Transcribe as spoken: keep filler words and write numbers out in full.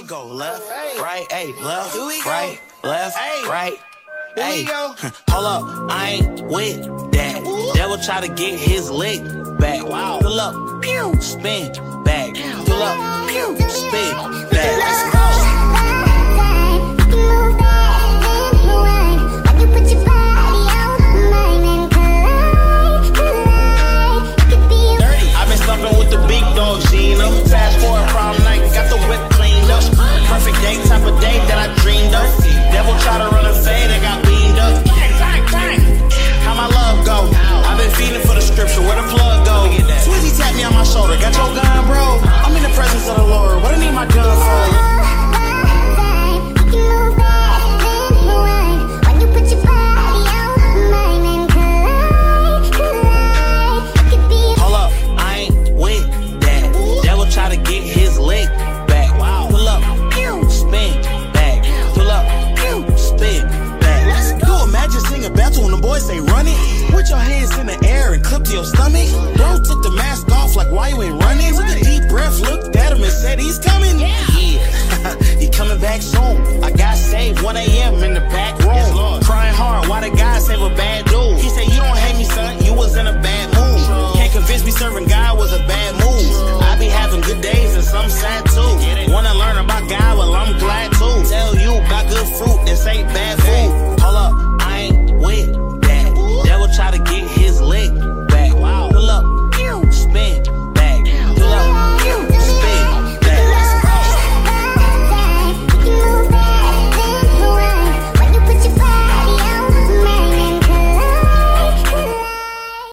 go. Go left, right, hey, left, right, left, right. Hey, hold up, I ain't with that. Devil try to get his leg back. Wow. Pull up, pew, spin back. Pull up, pew, spin